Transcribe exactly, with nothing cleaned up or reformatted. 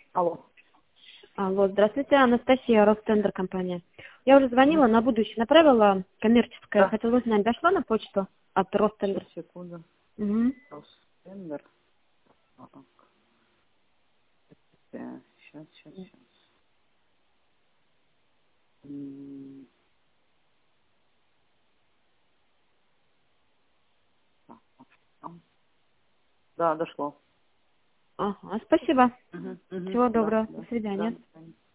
Алло. Алло, здравствуйте, Анастасия, Ростендер компания. Я уже звонила на будущее, направила коммерческое. Да. Хотела узнать, дошла на почту от Ростендер? Сейчас, секунду. Угу. Ростендер. Так. Сейчас, сейчас, сейчас. М, так, там. Да, дошло. Ага, спасибо. Угу, угу. Всего Да, доброго. До да, да, свидания. до свидания.